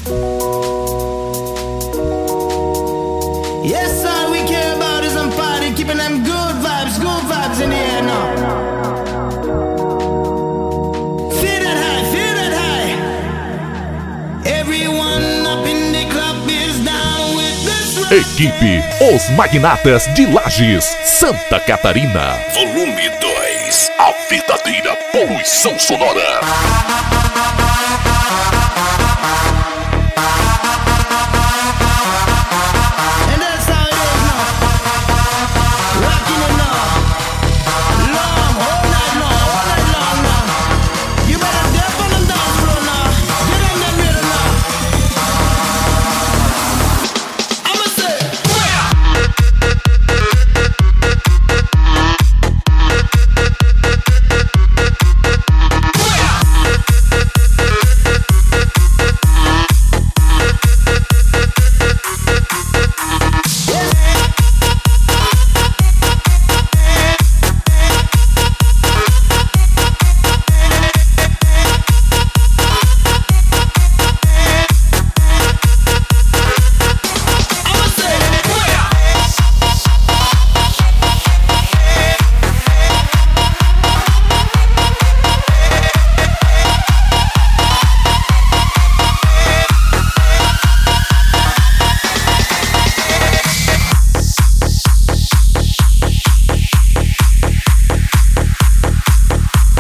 Yes, all we care about is I'm party, keeping them good vibes in the air now. Feel that high. Everyone up in the club is down with this rap. Equipe Os Magnatas de Lages, Santa Catarina. Volume 2. A verdadeira poluição sonora.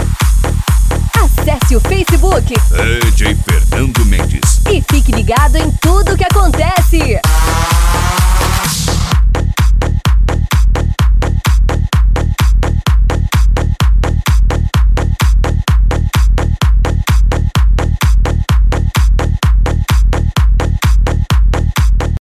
O Facebook DJ Fernando Mendes e fique ligado em